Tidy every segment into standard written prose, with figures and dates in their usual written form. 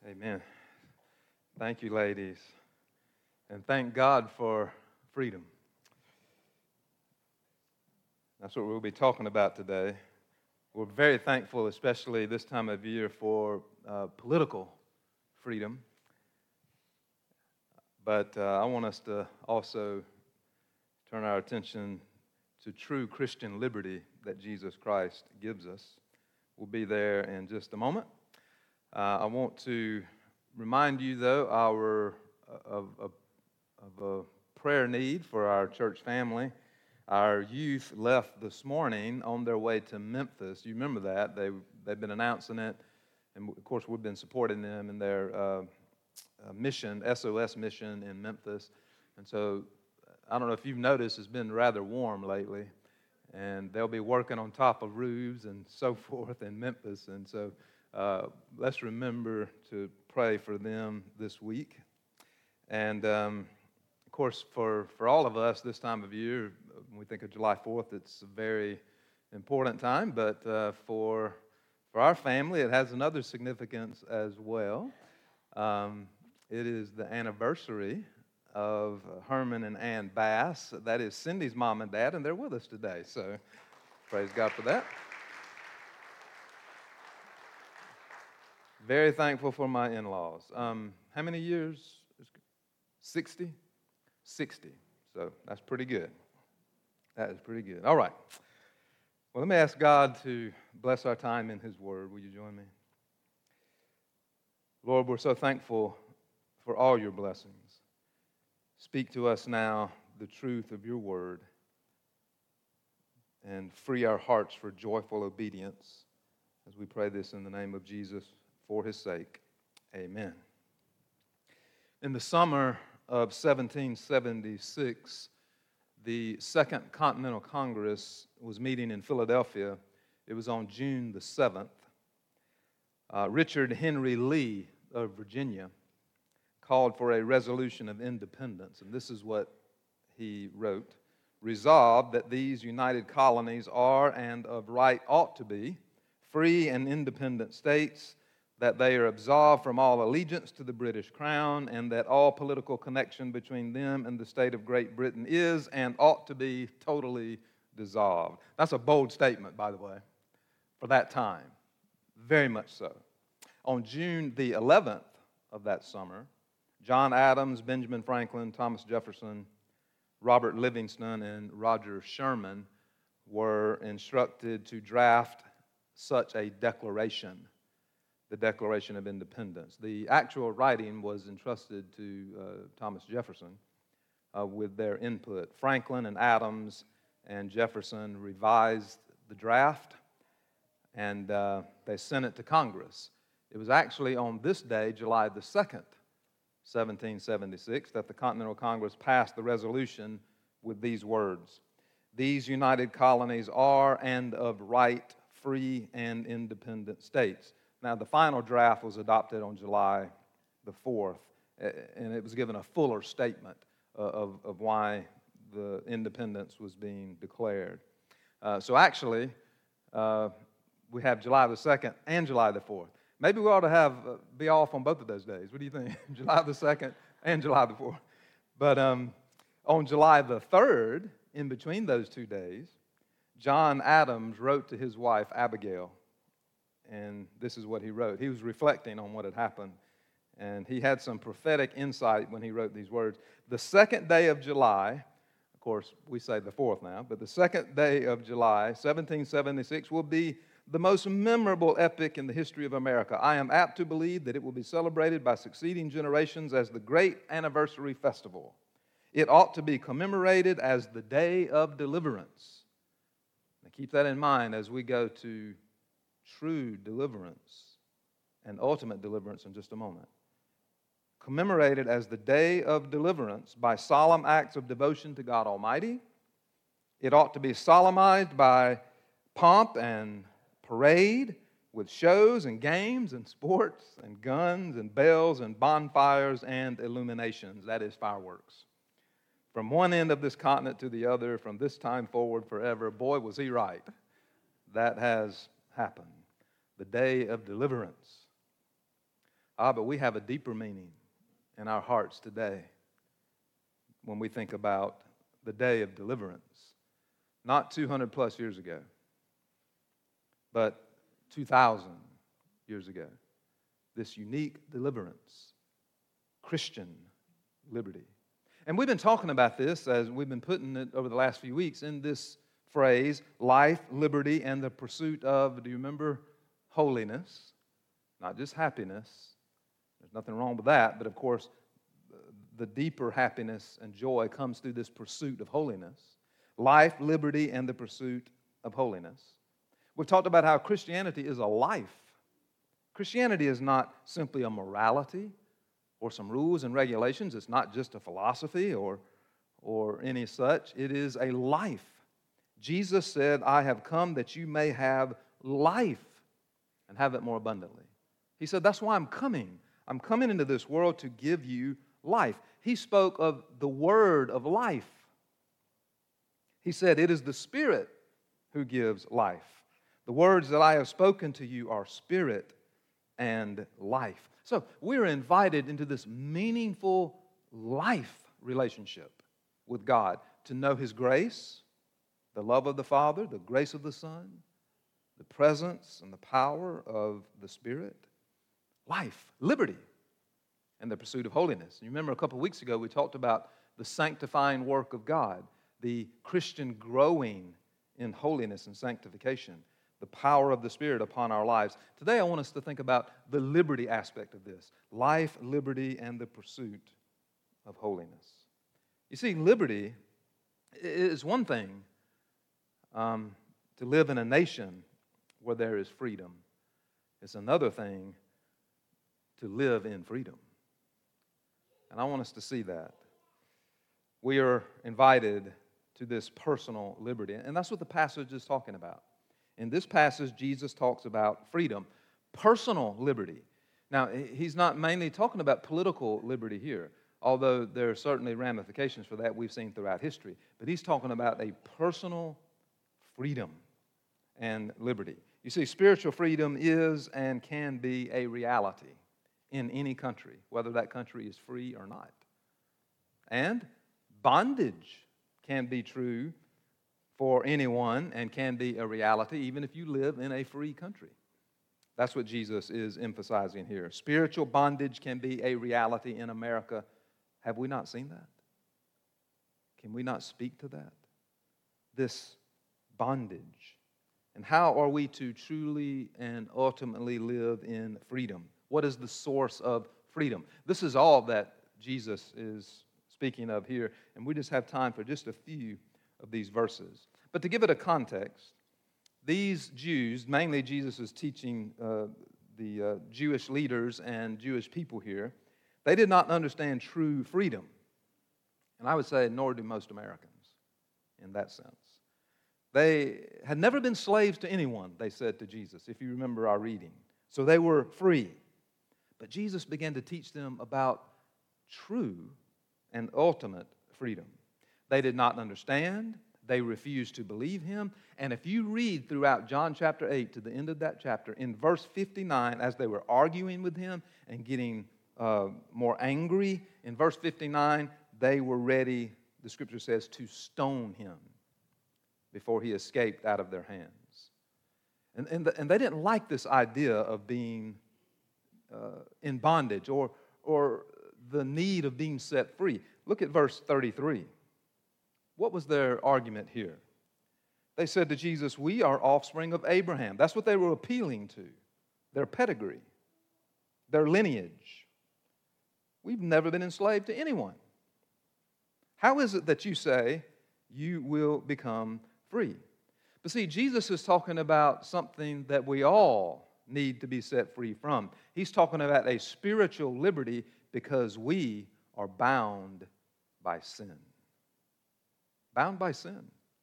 Amen. Thank you, ladies. And thank God for freedom. That's what we'll be talking about today. We're very thankful, especially this time of year, for political freedom. But I want us to also turn our attention to true Christian liberty that Jesus Christ gives us. We'll be there in just a moment. I want to remind you, though, of a prayer need for our church family. Our youth left this morning on their way to Memphis. You remember that. They've been announcing it, and of course we've been supporting them in their mission, SOS mission in Memphis. And so I don't know if you've noticed, it's been rather warm lately, and they'll be working on top of roofs and so forth in Memphis. And so let's remember to pray for them this week. And, of course, for all of us this time of year, when we think of July 4th, it's a very important time. But for our family, it has another significance as well. It is the anniversary of Herman and Ann Bass. That is Cindy's mom and dad, and they're with us today. So praise God for that. Very thankful for my in-laws. How many years? 60? 60. So that's pretty good. That is pretty good. All right. Well, let me ask God to bless our time in His Word. Will you join me? Lord, we're so thankful for all your blessings. Speak to us now the truth of your Word and free our hearts for joyful obedience as we pray this in the name of Jesus. For his sake, amen. In the summer of 1776, the Second Continental Congress was meeting in Philadelphia. It was on June the 7th. Richard Henry Lee of Virginia called for a resolution of independence, and this is what he wrote. Resolved that these united colonies are and of right ought to be free and independent states, that they are absolved from all allegiance to the British Crown, and that all political connection between them and the state of Great Britain is and ought to be totally dissolved. That's a bold statement, by the way, for that time. Very much so. On June the 11th of that summer, John Adams, Benjamin Franklin, Thomas Jefferson, Robert Livingston, and Roger Sherman were instructed to draft such a declaration, the Declaration of Independence. The actual writing was entrusted to Thomas Jefferson with their input. Franklin and Adams and Jefferson revised the draft, and they sent it to Congress. It was actually on this day, July the 2nd, 1776, that the Continental Congress passed the resolution with these words: "These united colonies are and of right free and independent states." Now, the final draft was adopted on July the 4th, and it was given a fuller statement of why the independence was being declared. So actually, we have July the 2nd and July the 4th. Maybe we ought to be off on both of those days. What do you think? July the 2nd and July the 4th. But on July the 3rd, in between those 2 days, John Adams wrote to his wife, Abigail, and this is what he wrote. He was reflecting on what had happened, and he had some prophetic insight when he wrote these words. The second day of July, of course, we say the 4th now, but the second day of July, 1776, will be the most memorable epoch in the history of America. I am apt to believe that it will be celebrated by succeeding generations as the great anniversary festival. It ought to be commemorated as the day of deliverance. Now keep that in mind as we go to true deliverance and ultimate deliverance in just a moment. Commemorated as the day of deliverance by solemn acts of devotion to God Almighty. It ought to be solemnized by pomp and parade with shows and games and sports and guns and bells and bonfires and illuminations. That is fireworks. From one end of this continent to the other, from this time forward forever. Boy, was he right. That has happened. The day of deliverance. But we have a deeper meaning in our hearts today when we think about the day of deliverance. Not 200 plus years ago, but 2,000 years ago. This unique deliverance, Christian liberty. And we've been talking about this as we've been putting it over the last few weeks in this phrase, life, liberty, and the pursuit of, do you remember, holiness? Not just happiness. There's nothing wrong with that, but of course, the deeper happiness and joy comes through this pursuit of holiness. Life, liberty, and the pursuit of holiness. We've talked about how Christianity is a life. Christianity is not simply a morality or some rules and regulations. It's not just a philosophy or any such. It is a life. Jesus said, I have come that you may have life and have it more abundantly. He said, that's why I'm coming. I'm coming into this world to give you life. He spoke of the word of life. He said, it is the Spirit who gives life. The words that I have spoken to you are spirit and life. So we're invited into this meaningful life relationship with God to know His grace, the love of the Father, the grace of the Son, the presence and the power of the Spirit, life, liberty, and the pursuit of holiness. You remember a couple of weeks ago we talked about the sanctifying work of God, the Christian growing in holiness and sanctification, the power of the Spirit upon our lives. Today I want us to think about the liberty aspect of this, life, liberty, and the pursuit of holiness. You see, liberty is one thing to live in a nation where there is freedom. It's another thing to live in freedom. And I want us to see that. We are invited to this personal liberty. And that's what the passage is talking about. In this passage, Jesus talks about freedom, personal liberty. Now, he's not mainly talking about political liberty here, although there are certainly ramifications for that we've seen throughout history. But he's talking about a personal freedom and liberty. You see, spiritual freedom is and can be a reality in any country, whether that country is free or not. And bondage can be true for anyone and can be a reality even if you live in a free country. That's what Jesus is emphasizing here. Spiritual bondage can be a reality in America. Have we not seen that? Can we not speak to that? This bondage. And how are we to truly and ultimately live in freedom? What is the source of freedom? This is all that Jesus is speaking of here, and we just have time for just a few of these verses. But to give it a context, these Jews, mainly Jesus is teaching the Jewish leaders and Jewish people here, they did not understand true freedom. And I would say nor do most Americans in that sense. They had never been slaves to anyone, they said to Jesus, if you remember our reading. So they were free. But Jesus began to teach them about true and ultimate freedom. They did not understand. They refused to believe him. And if you read throughout John chapter 8 to the end of that chapter, in verse 59, as they were arguing with him and getting more angry, in verse 59, they were ready, the scripture says, to stone him before he escaped out of their hands. And they didn't like this idea of being in bondage or the need of being set free. Look at verse 33. What was their argument here? They said to Jesus, we are offspring of Abraham. That's what they were appealing to, their pedigree, their lineage. We've never been enslaved to anyone. How is it that you say you will become free? But see, Jesus is talking about something that we all need to be set free from. He's talking about a spiritual liberty because we are bound by sin. Bound by sin.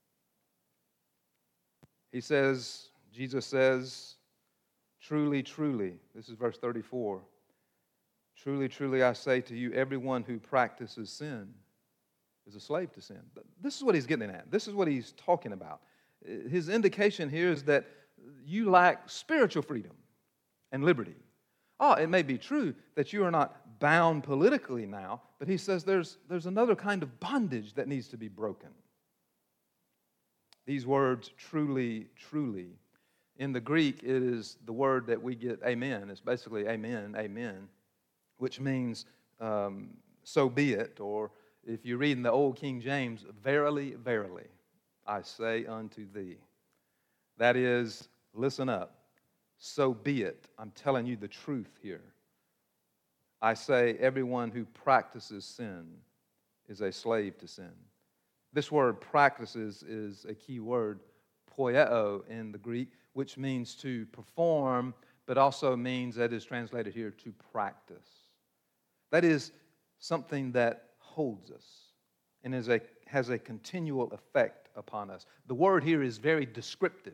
Jesus says, truly, truly, this is verse 34, truly, truly I say to you, everyone who practices sin is a slave to sin. This is what he's getting at. This is what he's talking about. His indication here is that you lack spiritual freedom and liberty. It may be true that you are not bound politically now, but he says there's another kind of bondage that needs to be broken. These words, truly, truly, in the Greek, it is the word that we get amen. It's basically amen, amen, which means so be it, or if you read in the old King James, verily, verily, I say unto thee. That is, listen up, so be it. I'm telling you the truth here. I say everyone who practices sin is a slave to sin. This word practices is a key word, poieo in the Greek, which means to perform, but also means, that is translated here, to practice. That is something that holds us and has a continual effect upon us. The word here is very descriptive.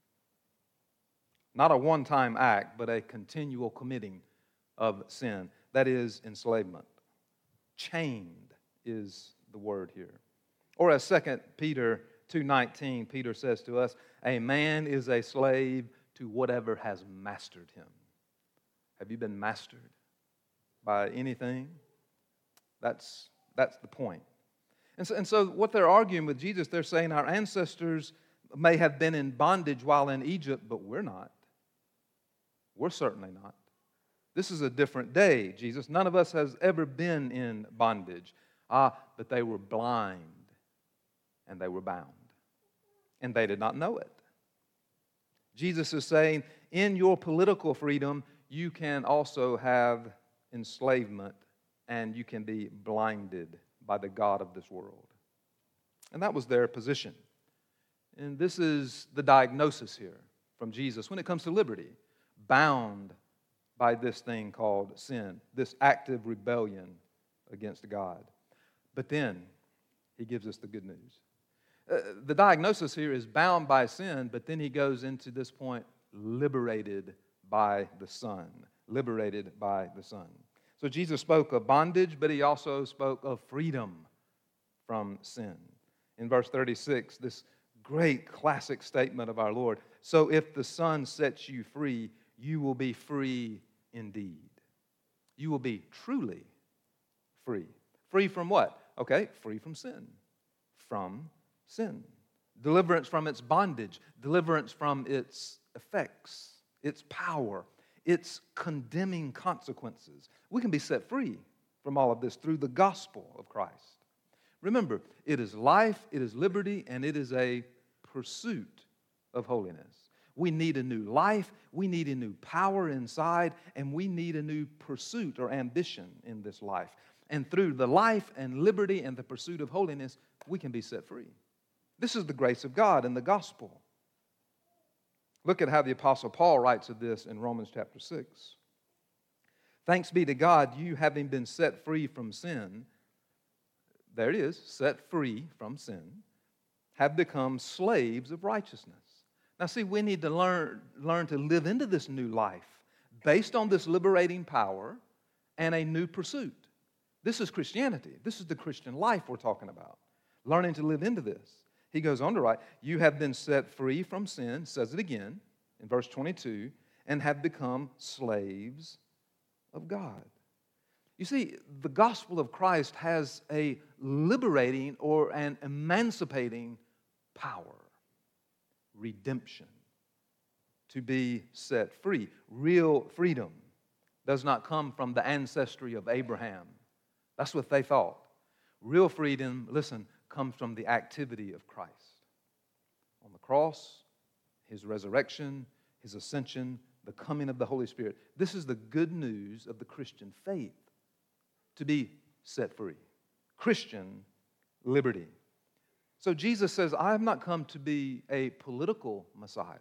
Not a one-time act, but a continual committing of sin. That is enslavement. Chained is the word here. Or as 2 Peter 2:19, Peter says to us, a man is a slave to whatever has mastered him. Have you been mastered by anything? That's the point. And so what they're arguing with Jesus, they're saying our ancestors may have been in bondage while in Egypt, but we're not. We're certainly not. This is a different day, Jesus. None of us has ever been in bondage. But they were blind and they were bound. And they did not know it. Jesus is saying, in your political freedom, you can also have enslavement and you can be blinded by the god of this world. And that was their position. And this is the diagnosis here from Jesus when it comes to liberty. Bound by this thing called sin, this active rebellion against God. But then he gives us the good news. The diagnosis here is bound by sin, but then he goes into this point, liberated by the Son. Liberated by the Son. So Jesus spoke of bondage, but he also spoke of freedom from sin. In verse 36, this great classic statement of our Lord, so if the Son sets you free, you will be free indeed. You will be truly free. Free from what? Okay, free from sin. From sin. Deliverance from its bondage. Deliverance from its effects, its power, its condemning consequences. We can be set free from all of this through the gospel of Christ. Remember, it is life, it is liberty, and it is a pursuit of holiness. We need a new life, we need a new power inside, and we need a new pursuit or ambition in this life. And through the life and liberty and the pursuit of holiness, we can be set free. This is the grace of God in the gospel. Look at how the Apostle Paul writes of this in Romans chapter 6. Thanks be to God, you having been set free from sin, there it is, set free from sin, have become slaves of righteousness. Now see, we need to learn to live into this new life based on this liberating power and a new pursuit. This is Christianity. This is the Christian life we're talking about. Learning to live into this. He goes on to write, you have been set free from sin, says it again in verse 22, and have become slaves of God. You see, the gospel of Christ has a liberating or an emancipating power. Redemption. To be set free. Real freedom does not come from the ancestry of Abraham. That's what they thought. Real freedom, listen, comes from the activity of Christ. On the cross, his resurrection, his ascension, the coming of the Holy Spirit. This is the good news of the Christian faith. To be set free. Christian liberty. So Jesus says, I have not come to be a political Messiah.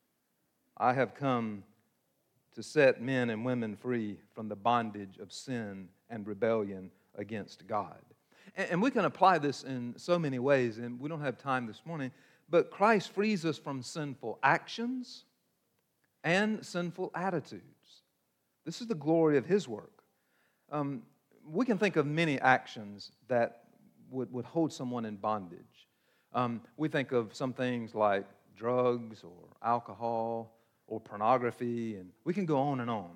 I have come to set men and women free from the bondage of sin and rebellion against God. And we can apply this in so many ways, and we don't have time this morning, but Christ frees us from sinful actions and sinful attitudes. This is the glory of his work. We can think of many actions that would hold someone in bondage. We think of some things like drugs or alcohol or pornography, and we can go on and on.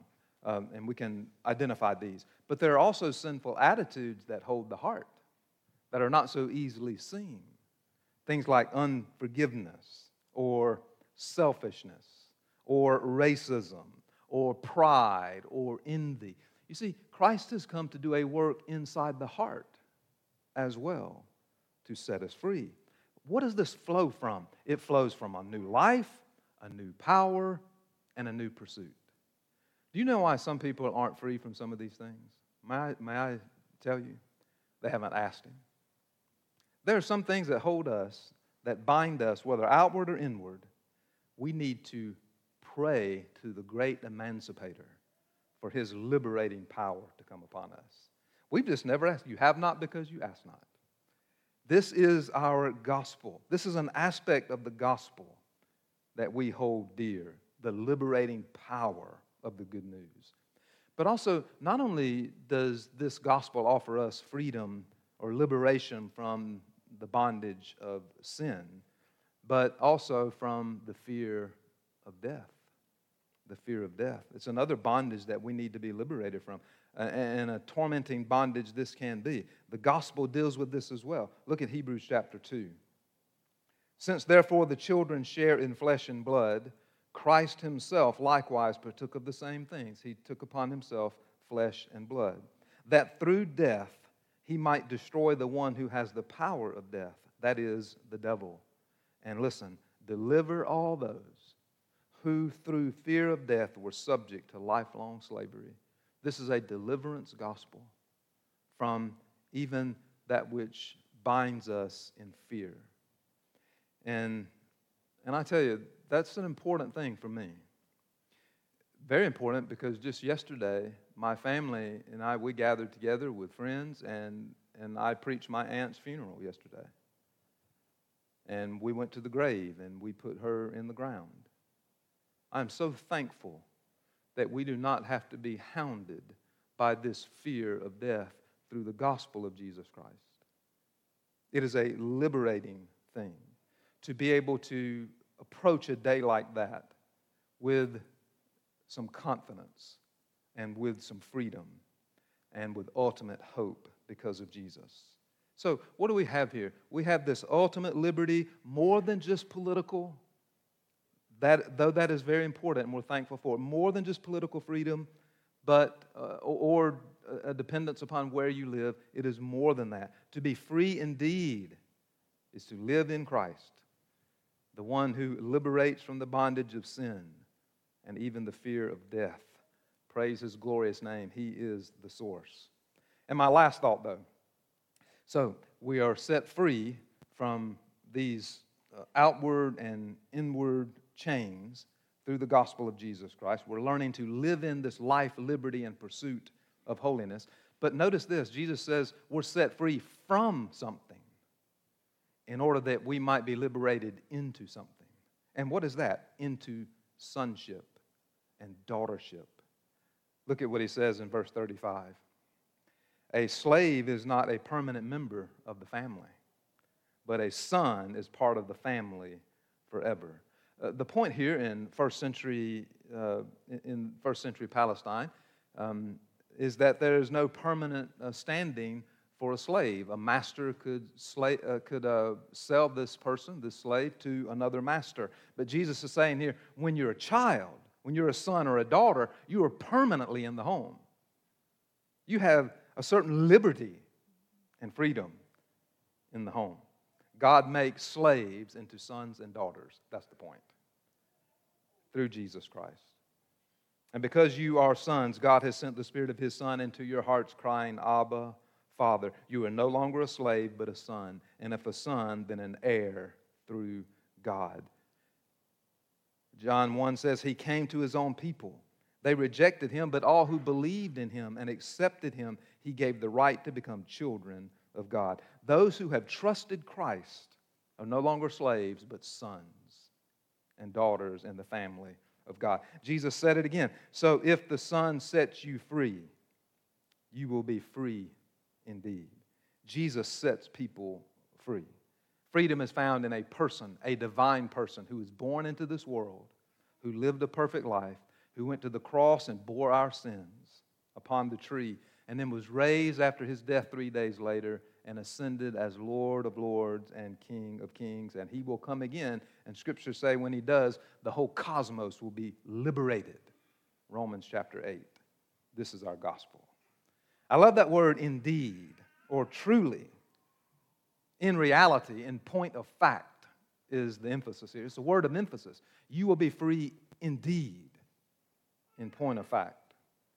and we can identify these. But there are also sinful attitudes that hold the heart, that are not so easily seen. Things like unforgiveness, or selfishness, or racism, or pride, or envy. You see, Christ has come to do a work inside the heart as well to set us free. What does this flow from? It flows from a new life, a new power, and a new pursuit. Do you know why some people aren't free from some of these things? May I tell you? They haven't asked Him. There are some things that hold us, that bind us, whether outward or inward. We need to pray to the great emancipator for His liberating power to come upon us. We've just never asked. You have not because you ask not. This is our gospel. This is an aspect of the gospel that we hold dear, the liberating power of the good news. But also, not only does this gospel offer us freedom or liberation from the bondage of sin, but also from the fear of death. The fear of death. It's another bondage that we need to be liberated from. And a tormenting bondage this can be. The gospel deals with this as well. Look at Hebrews chapter 2. Since therefore the children share in flesh and blood, Christ Himself likewise partook of the same things. He took upon Himself flesh and blood, that through death He might destroy the one who has the power of death, that is, the devil. And listen, deliver all those who through fear of death were subject to lifelong slavery. This is a deliverance gospel from even that which binds us in fear. And I tell you, that's an important thing for me. Very important, because just yesterday, my family and I, we gathered together with friends, and I preached my aunt's funeral yesterday. And we went to the grave, and we put her in the ground. I'm so thankful that we do not have to be hounded by this fear of death through the gospel of Jesus Christ. It is a liberating thing to be able to approach a day like that with some confidence and with some freedom and with ultimate hope because of Jesus. So what do we have here? We have this ultimate liberty, more than just political, though that is very important and we're thankful for it, more than just political freedom, but or a dependence upon where you live. It is more than that. To be free indeed is to live in Christ, the one who liberates from the bondage of sin and even the fear of death. Praise His glorious name. He is the source. And my last thought, though. So we are set free from these outward and inward chains through the gospel of Jesus Christ. We're learning to live in this life, liberty, and pursuit of holiness. But notice this. Jesus says we're set free from something in order that we might be liberated into something. And what is that? Into sonship and daughtership. Look at what He says in verse 35. A slave is not a permanent member of the family, but a son is part of the family forever. The point here in first century Palestine is that there is no permanent standing for a slave. A master could sell this person, this slave, to another master. But Jesus is saying here, when you're a child, when you're a son or a daughter, you are permanently in the home. You have a certain liberty and freedom in the home. God makes slaves into sons and daughters. That's the point. Through Jesus Christ. And because you are sons, God has sent the Spirit of His Son into your hearts, crying, Abba, Father. You are no longer a slave, but a son. And if a son, then an heir through God. John 1 says, He came to His own people. They rejected Him, but all who believed in Him and accepted Him, He gave the right to become children of God. Those who have trusted Christ are no longer slaves, but sons and daughters in the family of God. Jesus said it again. So if the Son sets you free, you will be free indeed. Jesus sets people free. Freedom is found in a person, a divine person who is born into this world, who lived a perfect life, who went to the cross and bore our sins upon the tree, and then was raised after his death 3 days later and ascended as Lord of lords and King of kings. And he will come again, and Scripture say when he does, the whole cosmos will be liberated. Romans chapter 8. This is our gospel. I love that word indeed, or truly. In reality, in point of fact, is the emphasis here. It's a word of emphasis. You will be free indeed, in point of fact.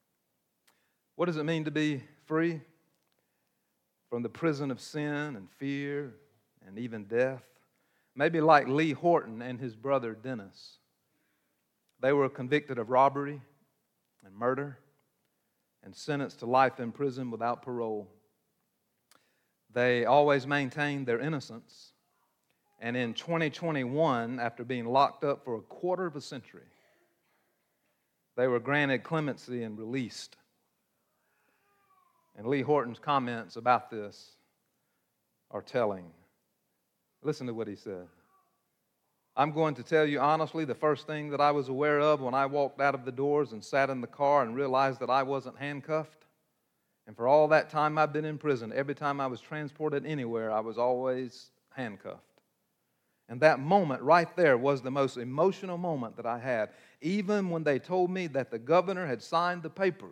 What does it mean to be free? From the prison of sin and fear and even death. Maybe like Lee Horton and his brother Dennis. They were convicted of robbery and murder and sentenced to life in prison without parole. They always maintained their innocence. And in 2021, after being locked up for a quarter of a century, they were granted clemency and released. And Lee Horton's comments about this are telling. Listen to what he said. I'm going to tell you honestly, the first thing that I was aware of when I walked out of the doors and sat in the car and realized that I wasn't handcuffed, and for all that time I've been in prison, every time I was transported anywhere, I was always handcuffed. And that moment right there was the most emotional moment that I had. Even when they told me that the governor had signed the papers,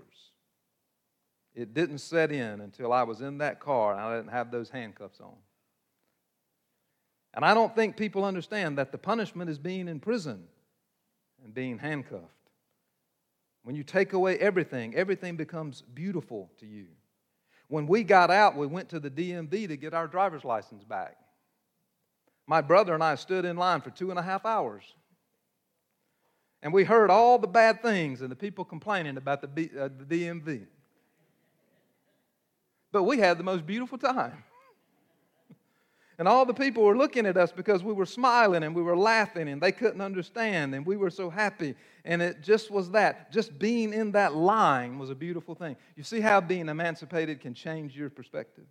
it didn't set in until I was in that car and I didn't have those handcuffs on. And I don't think people understand that the punishment is being in prison and being handcuffed. When you take away everything, everything becomes beautiful to you. When we got out, we went to the DMV to get our driver's license back. My brother and I stood in line for 2.5 hours. And we heard all the bad things and the people complaining about the DMV. But we had the most beautiful time. And all the people were looking at us because we were smiling and we were laughing and they couldn't understand and we were so happy. And it just was that. Just being in that line was a beautiful thing. You see how being emancipated can change your perspective?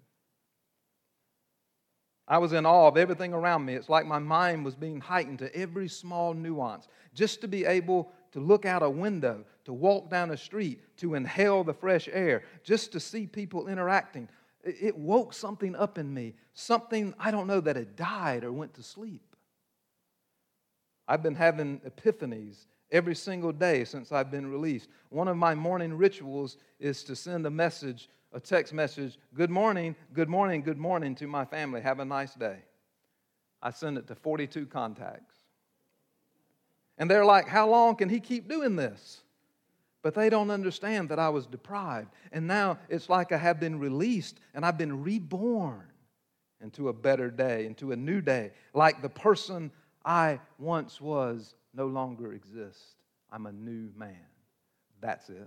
I was in awe of everything around me. It's like my mind was being heightened to every small nuance. Just to be able to look out a window, to walk down a street, to inhale the fresh air, just to see people interacting. It woke something up in me. Something, I don't know, that had died or went to sleep. I've been having epiphanies every single day since I've been released. One of my morning rituals is to send a text message, good morning, good morning, good morning to my family. Have a nice day. I send it to 42 contacts. And they're like, how long can he keep doing this? But they don't understand that I was deprived. And now it's like I have been released and I've been reborn into a better day, into a new day. Like the person I once was no longer exists. I'm a new man. That's it.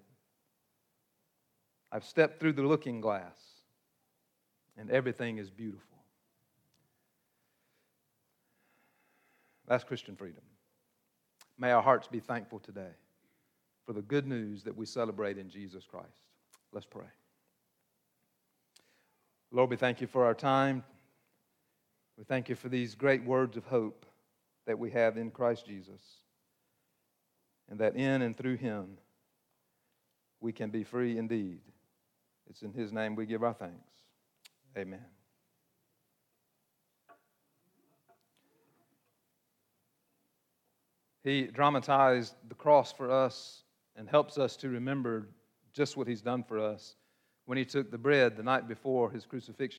I've stepped through the looking glass and everything is beautiful. That's Christian freedom. May our hearts be thankful today for the good news that we celebrate in Jesus Christ. Let's pray. Lord, we thank you for our time. We thank you for these great words of hope that we have in Christ Jesus, and that in and through him we can be free indeed. It's in his name we give our thanks. Amen. He dramatized the cross for us and helps us to remember just what he's done for us when he took the bread the night before his crucifixion.